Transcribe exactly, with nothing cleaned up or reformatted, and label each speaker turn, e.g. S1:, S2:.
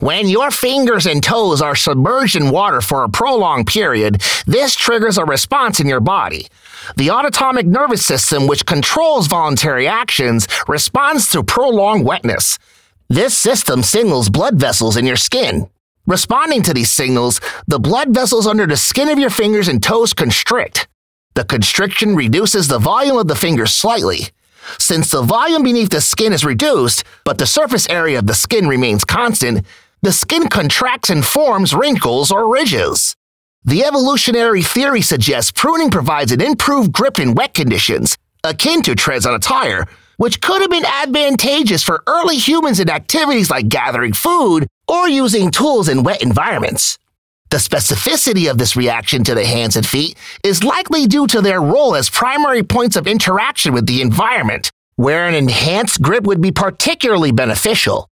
S1: When your fingers and toes are submerged in water for a prolonged period, this triggers a response in your body. The autonomic nervous system, which controls voluntary actions, responds to prolonged wetness. This system signals blood vessels in your skin. Responding to these signals, the blood vessels under the skin of your fingers and toes constrict. The constriction reduces the volume of the fingers slightly. Since the volume beneath the skin is reduced, but the surface area of the skin remains constant, the skin contracts and forms wrinkles or ridges. The evolutionary theory suggests pruning provides an improved grip in wet conditions, akin to treads on a tire, which could have been advantageous for early humans in activities like gathering food or using tools in wet environments. The specificity of this reaction to the hands and feet is likely due to their role as primary points of interaction with the environment, where an enhanced grip would be particularly beneficial.